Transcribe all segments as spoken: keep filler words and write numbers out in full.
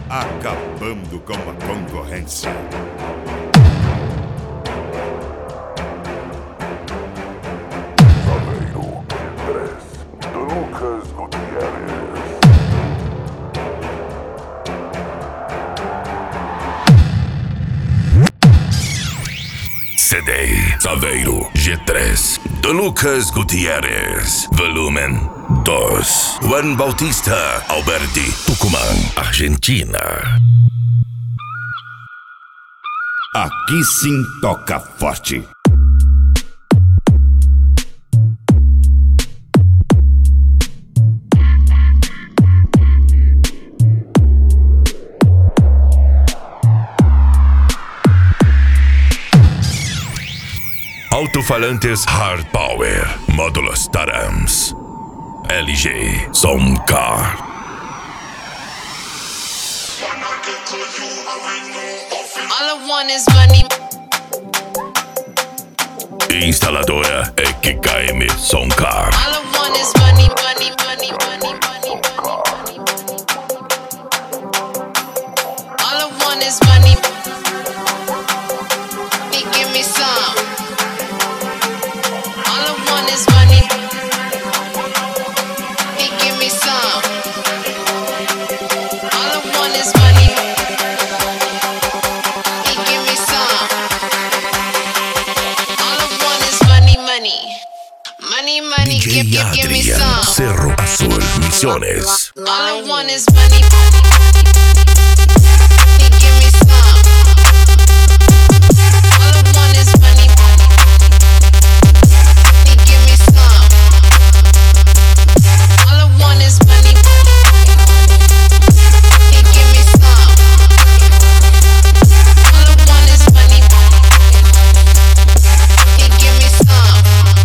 acabando com a concorrência. Aveiro três, do Lucas Gutierrez. C D Saveiro G três de Lucas Gutierrez, volumen dois. Juan Bautista Alberdi, Tucumã, Argentina. Aqui sim toca forte. Alto-falantes Hard Power, módulos Tarams, L G Soundcar. All I want is money. Instaladora E Q K M Soundcar. All I want is money, money, money, money, money, money, money. All I want is money. He give me some. All I want is money. He give me some. All I want is money. He give me some. All I want is money, money. Money, money, give, D J give, give me Adrian, some. Cerro Azul, Misiones. All I want is money. He give me some. All I want is money. He give me some. All I want is money. He give me some. All I want is money. He give me some.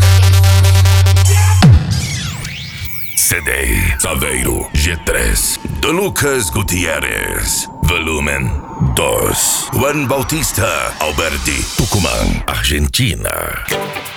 C D Saveiro G três de Lucas Gutierrez, volumen dois. Juan Bautista Alberdi, Tucumã, Argentina.